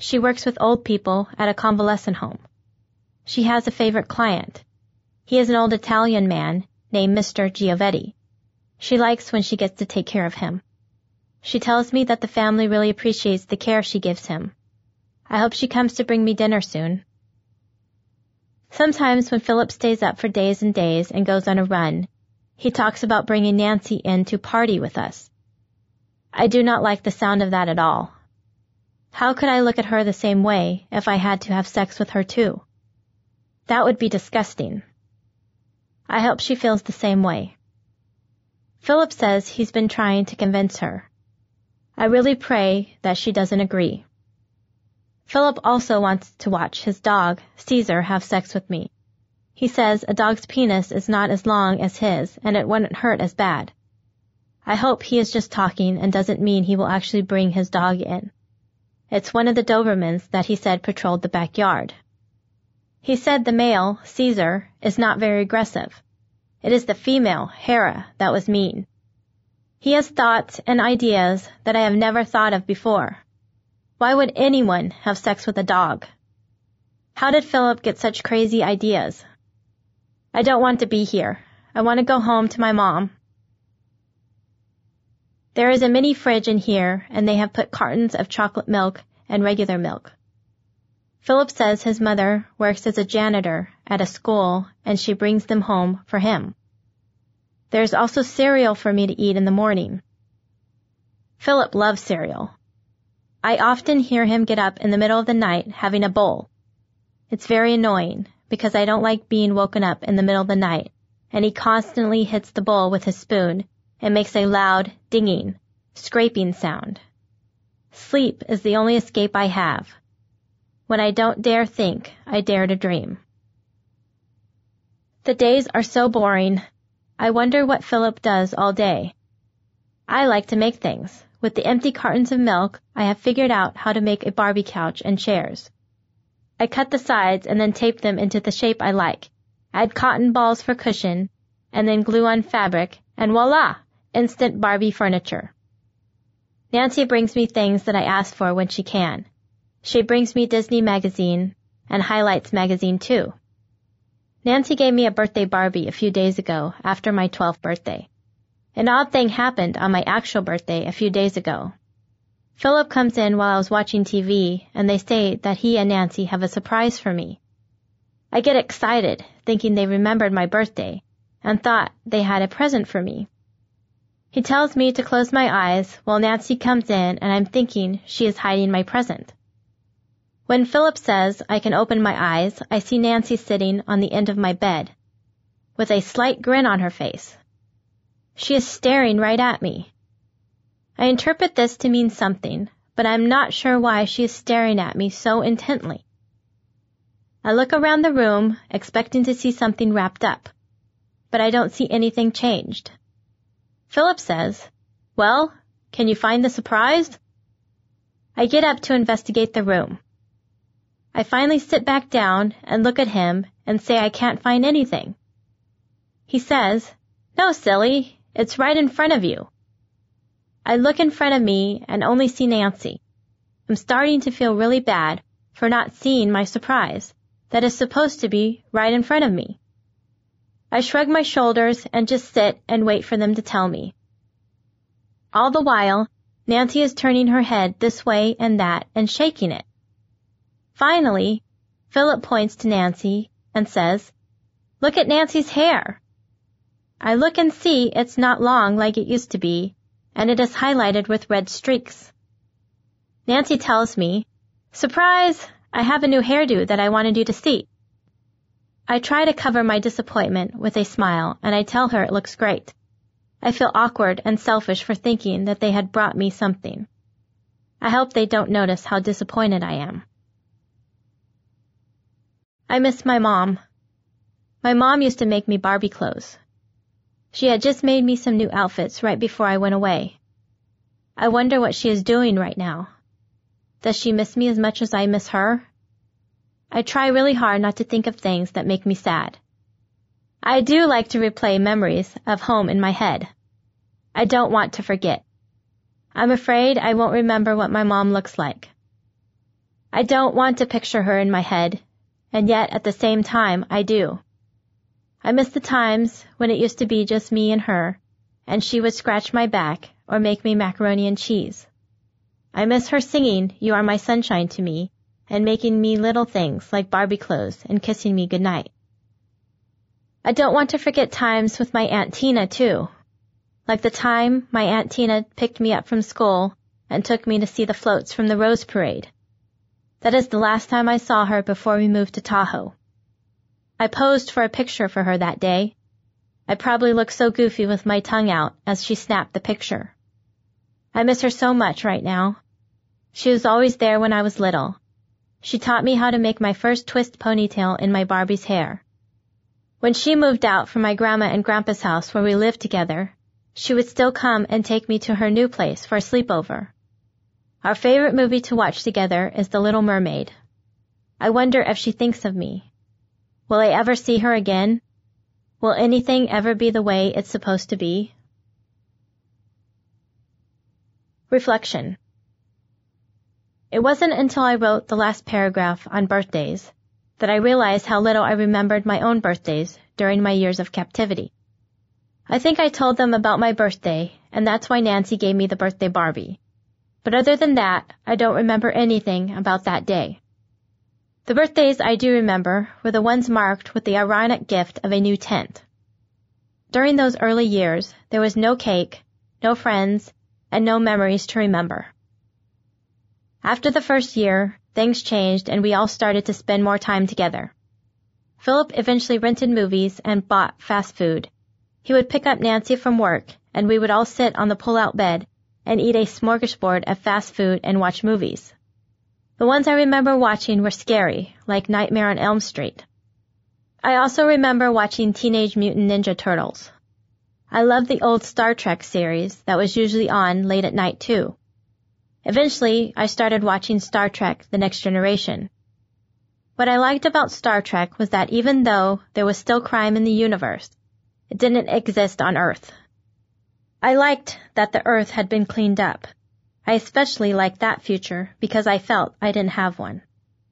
S1: She works with old people at a convalescent home. She has a favorite client. He is an old Italian man named Mr. Giovetti. She likes when she gets to take care of him. She tells me that the family really appreciates the care she gives him. I hope she comes to bring me dinner soon. Sometimes when Philip stays up for days and days and goes on a run, he talks about bringing Nancy in to party with us. I do not like the sound of that at all. How could I look at her the same way if I had to have sex with her too? That would be disgusting. I hope she feels the same way. Philip says he's been trying to convince her. I really pray that she doesn't agree. Philip also wants to watch his dog, Caesar, have sex with me. He says a dog's penis is not as long as his and it wouldn't hurt as bad. I hope he is just talking and doesn't mean he will actually bring his dog in. It's one of the Dobermans that he said patrolled the backyard. He said the male, Caesar, is not very aggressive. It is the female, Hera, that was mean. He has thoughts and ideas that I have never thought of before. Why would anyone have sex with a dog? How did Philip get such crazy ideas? I don't want to be here. I want to go home to my mom. There is a mini fridge in here, and they have put cartons of chocolate milk and regular milk. Philip says his mother works as a janitor at a school, and she brings them home for him. There's also cereal for me to eat in the morning. Philip loves cereal. I often hear him get up in the middle of the night having a bowl. It's very annoying because I don't like being woken up in the middle of the night, and he constantly hits the bowl with his spoon and makes a loud dinging, scraping sound. Sleep is the only escape I have. When I don't dare think, I dare to dream. The days are so boring. I wonder what Philip does all day. I like to make things. With the empty cartons of milk, I have figured out how to make a Barbie couch and chairs. I cut the sides and then tape them into the shape I like, add cotton balls for cushion, and then glue on fabric, and voila! Instant Barbie furniture. Nancy brings me things that I ask for when she can. She brings me Disney Magazine and Highlights Magazine too. Nancy gave me a birthday Barbie a few days ago after my 12th birthday. An odd thing happened on my actual birthday a few days ago. Philip comes in while I was watching TV, and they say that he and Nancy have a surprise for me. I get excited, thinking they remembered my birthday, and thought they had a present for me. He tells me to close my eyes while Nancy comes in, and I'm thinking she is hiding my present. When Philip says I can open my eyes, I see Nancy sitting on the end of my bed, with a slight grin on her face. She is staring right at me. I interpret this to mean something, but I'm not sure why she is staring at me so intently. I look around the room, expecting to see something wrapped up, but I don't see anything changed. Philip says, "Well, can you find the surprise?" I get up to investigate the room. I finally sit back down and look at him and say I can't find anything. He says, "No, silly, it's right in front of you." I look in front of me and only see Nancy. I'm starting to feel really bad for not seeing my surprise that is supposed to be right in front of me. I shrug my shoulders and just sit and wait for them to tell me. All the while, Nancy is turning her head this way and that and shaking it. Finally, Philip points to Nancy and says, "Look at Nancy's hair." I look and see it's not long like it used to be, and it is highlighted with red streaks. Nancy tells me, "Surprise! I have a new hairdo that I wanted you to see." I try to cover my disappointment with a smile, and I tell her it looks great. I feel awkward and selfish for thinking that they had brought me something. I hope they don't notice how disappointed I am. I miss my mom. My mom used to make me Barbie clothes. She had just made me some new outfits right before I went away. I wonder what she is doing right now. Does she miss me as much as I miss her? I try really hard not to think of things that make me sad. I do like to replay memories of home in my head. I don't want to forget. I'm afraid I won't remember what my mom looks like. I don't want to picture her in my head, and yet at the same time I do. I miss the times when it used to be just me and her, and she would scratch my back or make me macaroni and cheese. I miss her singing "You Are My Sunshine" to me and making me little things like Barbie clothes and kissing me goodnight. I don't want to forget times with my Aunt Tina, too. Like the time my Aunt Tina picked me up from school and took me to see the floats from the Rose Parade. That is the last time I saw her before we moved to Tahoe. I posed for a picture for her that day. I probably looked so goofy with my tongue out as she snapped the picture. I miss her so much right now. She was always there when I was little. She taught me how to make my first twist ponytail in my Barbie's hair. When she moved out from my grandma and grandpa's house where we lived together, she would still come and take me to her new place for a sleepover. Our favorite movie to watch together is The Little Mermaid. I wonder if she thinks of me. Will I ever see her again? Will anything ever be the way it's supposed to be? Reflection. It wasn't until I wrote the last paragraph on birthdays that I realized how little I remembered my own birthdays during my years of captivity. I think I told them about my birthday, and that's why Nancy gave me the birthday Barbie. But other than that, I don't remember anything about that day. The birthdays I do remember were the ones marked with the ironic gift of a new tent. During those early years, there was no cake, no friends, and no memories to remember. After the first year, things changed and we all started to spend more time together. Philip eventually rented movies and bought fast food. He would pick up Nancy from work, and we would all sit on the pull-out bed and eat a smorgasbord of fast food and watch movies. The ones I remember watching were scary, like Nightmare on Elm Street. I also remember watching Teenage Mutant Ninja Turtles. I loved the old Star Trek series that was usually on late at night too. Eventually, I started watching Star Trek: The Next Generation. What I liked about Star Trek was that even though there was still crime in the universe, it didn't exist on Earth. I liked that the Earth had been cleaned up. I especially liked that future because I felt I didn't have one.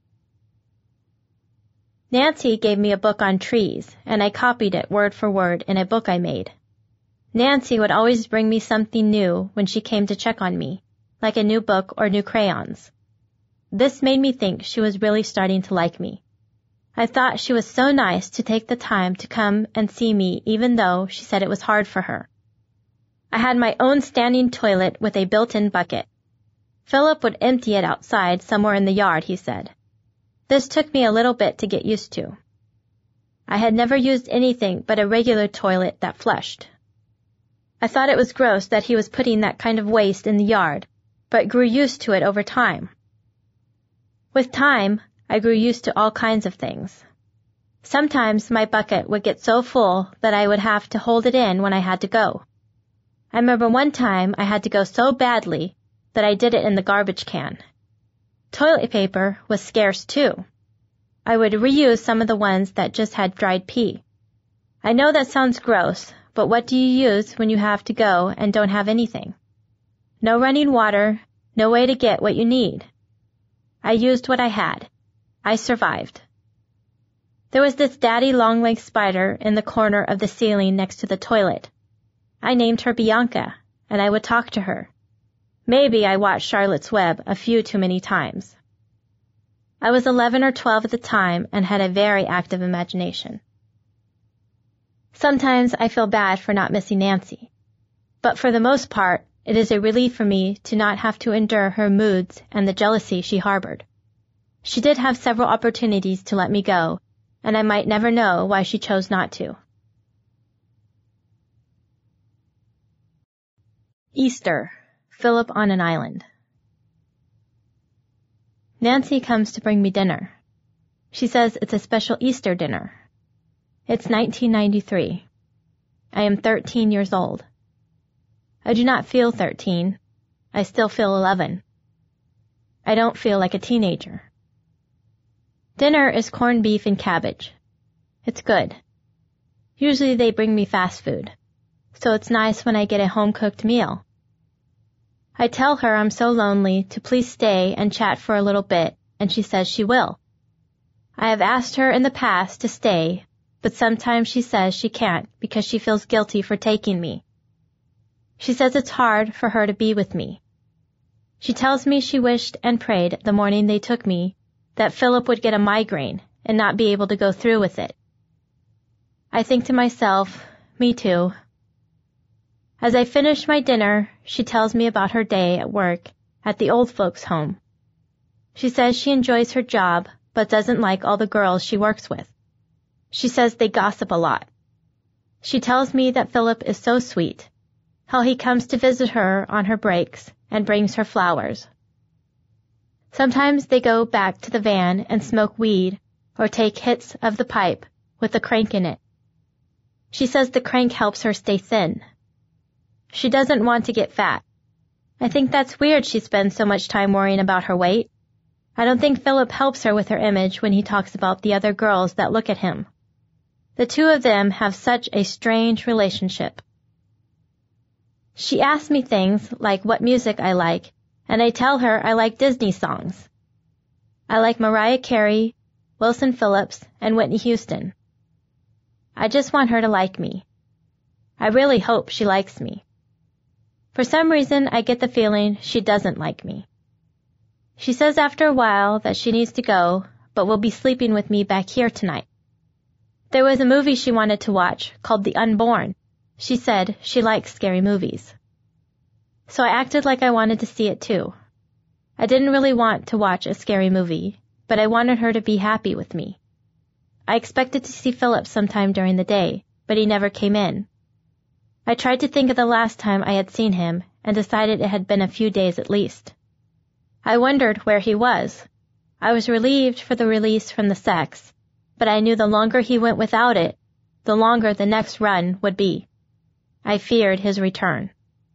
S1: Nancy gave me a book on trees, and I copied it word for word in a book I made. Nancy would always bring me something new when she came to check on me, like a new book or new crayons. This made me think she was really starting to like me. I thought she was so nice to take the time to come and see me even though she said it was hard for her. I had my own standing toilet with a built-in bucket. Philip would empty it outside somewhere in the yard, he said. This took me a little bit to get used to. I had never used anything but a regular toilet that flushed. I thought it was gross that he was putting that kind of waste in the yard, but grew used to it over time. With time, I grew used to all kinds of things. Sometimes my bucket would get so full that I would have to hold it in when I had to go. I remember one time I had to go so badly that I did it in the garbage can. Toilet paper was scarce too. I would reuse some of the ones that just had dried pee. I know that sounds gross, but what do you use when you have to go and don't have anything? No running water, no way to get what you need. I used what I had. I survived. There was this daddy long-legged spider in the corner of the ceiling next to the toilet. I named her Bianca, and I would talk to her. Maybe I watched Charlotte's Web a few too many times. I was 11 or 12 at the time and had a very active imagination. Sometimes I feel bad for not missing Nancy, but for the most part, it is a relief for me to not have to endure her moods and the jealousy she harbored. She did have several opportunities to let me go, and I might never know why she chose not to. Easter. Philip on an island. Nancy comes to bring me dinner. She says it's a special Easter dinner. It's 1993. I am 13 years old. I do not feel 13. I still feel 11. I don't feel like a teenager. Dinner is corned beef and cabbage. It's good. Usually they bring me fast food, so it's nice when I get a home-cooked meal. I tell her I'm so lonely to please stay and chat for a little bit and she says she will. I have asked her in the past to stay, but sometimes she says she can't because she feels guilty for taking me. She says it's hard for her to be with me. She tells me she wished and prayed the morning they took me that Philip would get a migraine and not be able to go through with it. I think to myself, me too. As I finish my dinner, she tells me about her day at work at the old folks' home. She says she enjoys her job, but doesn't like all the girls she works with. She says they gossip a lot. She tells me that Philip is so sweet, how he comes to visit her on her breaks and brings her flowers. Sometimes they go back to the van and smoke weed or take hits of the pipe with a crank in it. She says the crank helps her stay thin. She doesn't want to get fat. I think that's weird she spends so much time worrying about her weight. I don't think Philip helps her with her image when he talks about the other girls that look at him. The two of them have such a strange relationship. She asks me things like what music I like, and I tell her I like Disney songs. I like Mariah Carey, Wilson Phillips, and Whitney Houston. I just want her to like me. I really hope she likes me. For some reason, I get the feeling she doesn't like me. She says after a while that she needs to go, but will be sleeping with me back here tonight. There was a movie she wanted to watch called The Unborn. She said she likes scary movies. So I acted like I wanted to see it too. I didn't really want to watch a scary movie, but I wanted her to be happy with me. I expected to see Philip sometime during the day, but he never came in. I tried to think of the last time I had seen him and decided it had been a few days at least. I wondered where he was. I was relieved for the release from the sex, but I knew the longer he went without it, the longer the next run would be. I feared his return.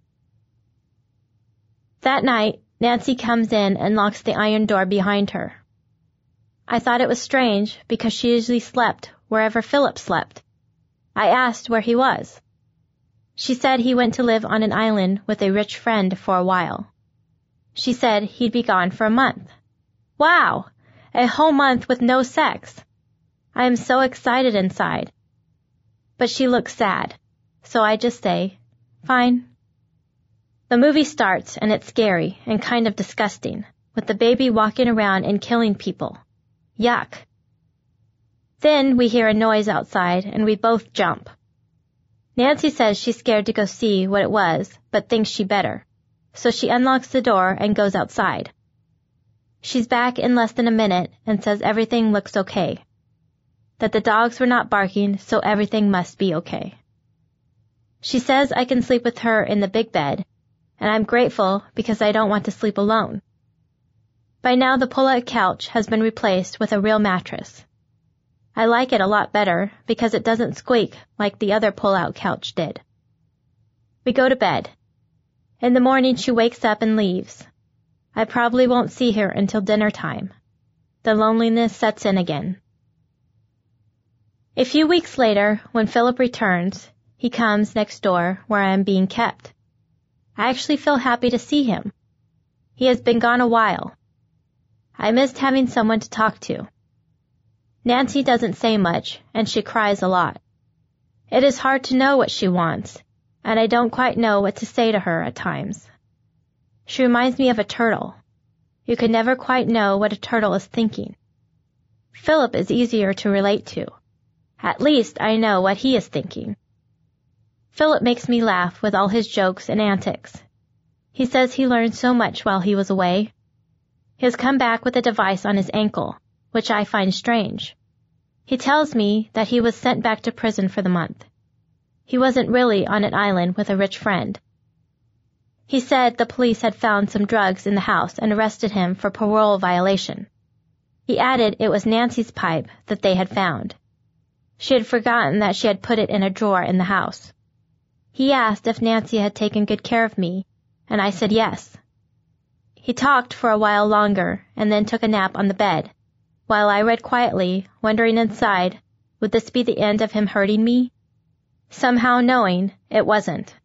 S1: That night, Nancy comes in and locks the iron door behind her. I thought it was strange because she usually slept wherever Philip slept. I asked where he was. She said he went to live on an island with a rich friend for a while. She said he'd be gone for a month. Wow! A whole month with no sex. I am so excited inside. But she looks sad, so I just say, fine. The movie starts and it's scary and kind of disgusting, with the baby walking around and killing people. Yuck. Then we hear a noise outside and we both jump. Nancy says she's scared to go see what it was, but thinks she better. So she unlocks the door and goes outside. She's back in less than a minute and says everything looks okay. That the dogs were not barking, so everything must be okay. She says I can sleep with her in the big bed, and I'm grateful because I don't want to sleep alone. By now the pull-out couch has been replaced with a real mattress. I like it a lot better because it doesn't squeak like the other pull-out couch did. We go to bed. In the morning she wakes up and leaves. I probably won't see her until dinner time. The loneliness sets in again. A few weeks later, when Philip returns, he comes next door where I am being kept. I actually feel happy to see him. He has been gone a while. I missed having someone to talk to. Nancy doesn't say much, and she cries a lot. It is hard to know what she wants, and I don't quite know what to say to her at times. She reminds me of a turtle. You can never quite know what a turtle is thinking. Philip is easier to relate to. At least I know what he is thinking. Philip makes me laugh with all his jokes and antics. He says he learned so much while he was away. He has come back with a device on his ankle, which I find strange. He tells me that he was sent back to prison for the month. He wasn't really on an island with a rich friend. He said the police had found some drugs in the house and arrested him for parole violation. He added it was Nancy's pipe that they had found. She had forgotten that she had put it in a drawer in the house. He asked if Nancy had taken good care of me, and I said yes. He talked for a while longer and then took a nap on the bed, while I read quietly, wondering inside, would this be the end of him hurting me? Somehow knowing it wasn't.